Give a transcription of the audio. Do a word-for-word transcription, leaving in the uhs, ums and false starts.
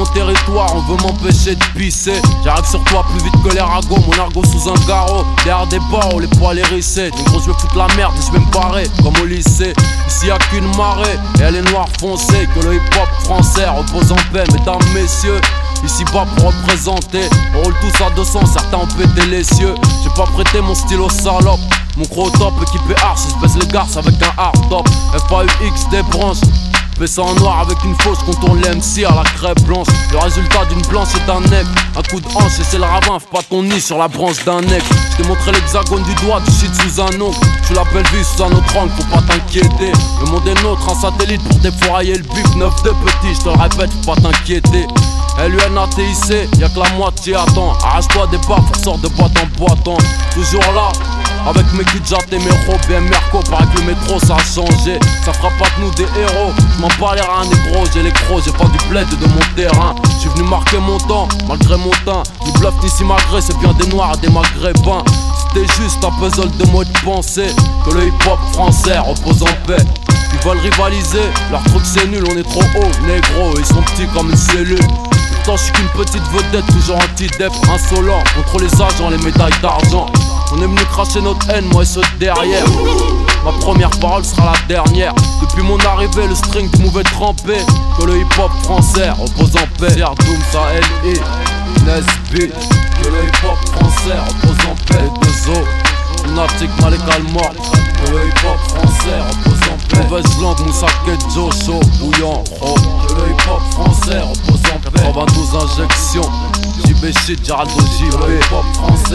territoire, on veut m'empêcher de pisser. J'arrive sur toi plus vite que les ragots, mon argot sous un garrot. Derrière des barreaux, les poils hérissés. Des gros, je vais foutre la merde et je vais me barrer comme au lycée. Ici y'a qu'une marée et elle est noire foncée. Que le hip-hop français repose en paix, mesdames, messieurs. Ici bas pour représenter, on roule tous à deux cents, certains ont pété les cieux. J'ai pas prêté mon stylo salope, mon gros top équipé arch, je baisse les garces avec un hard top. F A U X des branches, fais ça en noir avec une fausse, contourne l'M C à la crêpe blanche. Le résultat d'une blanche est un nec, un coup de hanche et c'est le ravin. Fais pas ton nid sur la branche d'un nec. Je t'ai montré l'hexagone du doigt, du shit sous un ongle. Tu l'appelles vie sous un autre angle, faut pas t'inquiéter. Le monde est nôtre, un satellite pour défourailler le bif. Neuf de petit, je te le répète, faut pas t'inquiéter. L U N A T I C, y'a que la moitié attend. Arrache-toi des baffes, sors de boîte en boitant. Toujours là, avec mes kidjats et mes robes bien Merco. Paraît que le métro ça a changé, ça fera pas de nous des héros. J'm'en bats les reins négro, j'ai les crocs, j'ai pas du bled de mon terrain. J'suis venu marquer mon temps, malgré mon teint. Ni bluff ni si malgré, c'est bien des noirs et des maghrébins. C'était juste un puzzle de mots de pensée. Que le hip-hop français repose en paix. Ils veulent rivaliser, leur truc c'est nul, on est trop haut, négro, ils sont petits comme une cellule. Pourtant je suis qu'une petite vedette, toujours anti-dep, insolent. Contre les agents, les médailles d'argent. On est venu cracher notre haine, moi et ceux de derrière. Ma première parole sera la dernière. Depuis mon arrivée, le string du mauvais trempé. Que le hip-hop français repose en paix. R Doom, ça L I, Nesby. Que le hip-hop français repose en paix. Les deux os, Lunatic, Malik Al-Mort. Que le hip-hop français repose en paix. Mauvaise langue, Moussa Kedjo, chaud, bouillant, oh. Que le hip-hop français repose en paix. quatre-vingt-douze injections, J B shit, Geraldo J B. Que le hip-hop français